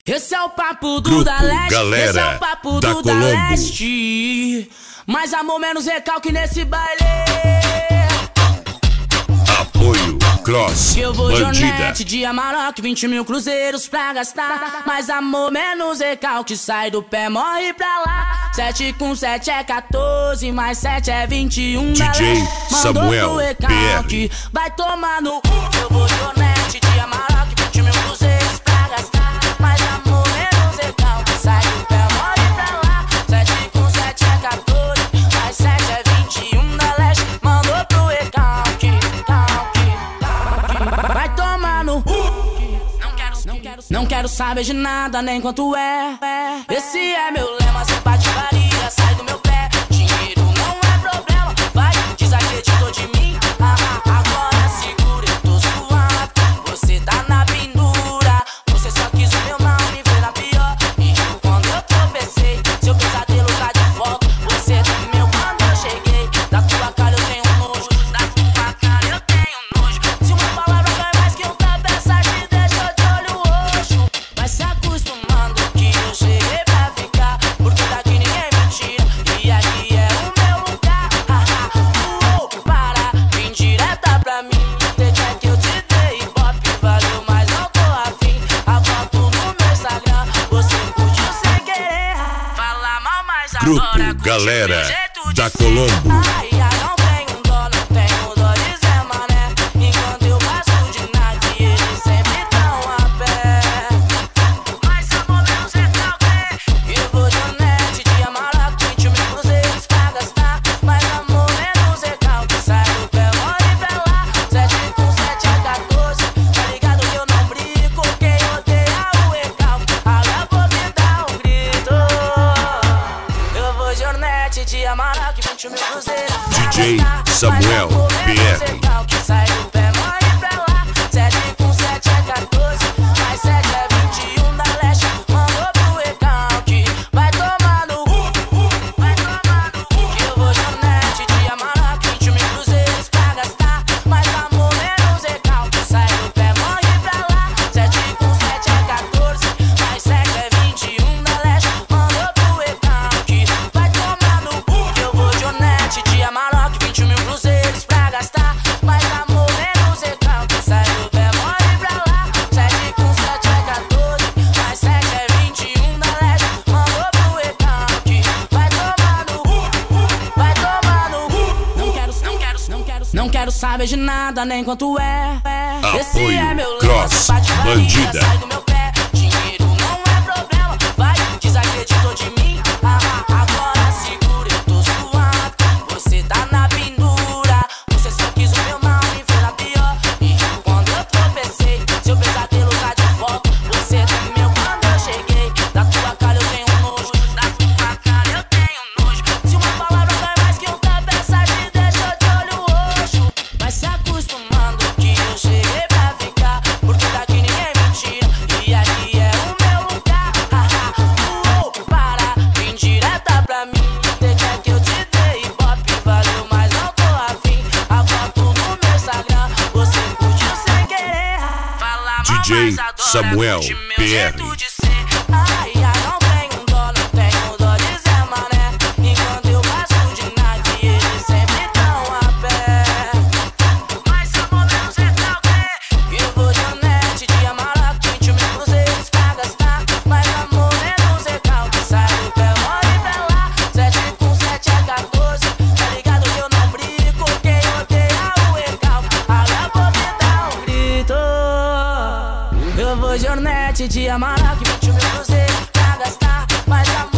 Esse é o papo do Grupo da Leste, Galera esse é o papo da do da Colombo. Leste. Mais amor, menos recalque nesse baile. Apoio Cross Que eu vou de Bandida. Hornet, de Amarok, 20 mil cruzeiros pra gastar. Mais amor, menos recalque, sai do pé, morre pra lá. 7 com 7 é 14, mais 7 é 21. DJ Mandou Samuel pro recalque, vai tomar no Eu vou de Hornet, de Amarok, 20 mil cruzeiros pra gastar. Mais amor, menos recalque, sai do pé, morre pra lá. 7 com 7 é 14, mais 7 é 21 da Leste. Mandou pro recalque, vai tomar no Não quero saber de nada, nem quanto é. Esse é meu lema, sem patifaria, sai do meu pé. Dinheiro não é problema, vai, desacreditou de mim. Agora segura, eu tô suave. Você tá na pendura, você só quis o meu mal, me ver na pior. E quando eu tropecei, seu pesadelo tá de volta. Você tremeu quando eu cheguei, da tua cara eu tenho nojo, da tua cara eu tenho nojo. Se uma palavra vai mais que um cabeça, te deixa de olho roxo. Vai se acostumando que eu cheguei pra ficar, porque daqui ninguém me tira, e aqui é o meu lugar. Para, vem direta pra mim, deixa que eu te dei ibope, valeu, mas não tô afim. A foto no meu Instagram, você curtiu sem querer. Fala mal, mas Grupo agora curte Galera meu jeito de da ser. Colombo. Ai, não tenho dó, não tenho dó de Zé Mané. Enquanto eu passo de nave, eles sempre tão a pé. Mais amor, menos recalque. Eu vou de Hornet, de Amarok, 20 mil cruzeiros pra gastar. Mais amor, menos recalque, sai do pé, morre pra lá. 7 com 7 é 14, tá ligado que eu não brinco. Quem odeia o recalque, agora vou me dar um grito. Eu vou de Hornet, de Amarok, 20 mil cruzeiros pra DJ gastar. Samuel Mais amor, menos PR. recalque, sai do pé, morre pra lá. 7 com 7 é 14, mais 7 é 21 da Leste. Mandou pro recalque, vai tomar no vai tomar no que eu vou de Hornet, de Amarok, 20 mil cruzeiros pra gastar. Mais amor, menos recalque, sai do pé, morre pra lá. 7 com 7 é 14, mais 7 é 21 da Leste. Mandou pro recalque, vai tomar no que eu vou de Hornet, de Amarok, 20 mil cruzeiros pra gastar. Mais amor, menos recalque, sai do pé, morre pra lá. 7 com 7 é 14, mais 7 é 21 da Leste. Mandou pro recalque, vai tomar no vai tomar no Não quero saber de nada, nem quanto é. Esse Apoio é meu lema, Cross patifaria, Bandida. sai do meu pé. Dinheiro não é problema, vai, desacreditou de mim. Agora segura, eu tô suave. Você tá na pendura, você só quis o meu mal, me ver na pior. E quando eu tropecei, seu pesadelo tá de volta. Você tremeu quando eu cheguei, da tua cara eu tenho nojo, da tua cara eu tenho nojo. Se uma palavra vai mais que um cabeça, te deixa de olho roxo. Vai se acostumando que eu cheguei pra ficar, porque daqui ninguém me tira, e aqui é o meu lugar. Para, vem direta pra mim, deixa que eu te dei ibope, valeu, mas não tô afim. A foto no meu Instagram, você curtiu sem querer. Fala mal, DJ mas agora Samuel curte meu PR. jeito de ser. Ai, não tenho dó, não tenho dó de Zé Mané. Enquanto eu passo de nave, eles sempre tão a pé. Mais amor, menos recalque. Eu vou de Hornet, de Amarok, 20 mil cruzeiros pra gastar. Mais amor, menos recalque, sai do pé, morre pra lá. 7 com 7 é 14, tá ligado que eu não brinco. Quem odeia o recalque, agora vou me dar um grito. Eu vou de Hornet, de Amarok, 20 mil cruzeiros pra gastar. Mais amor,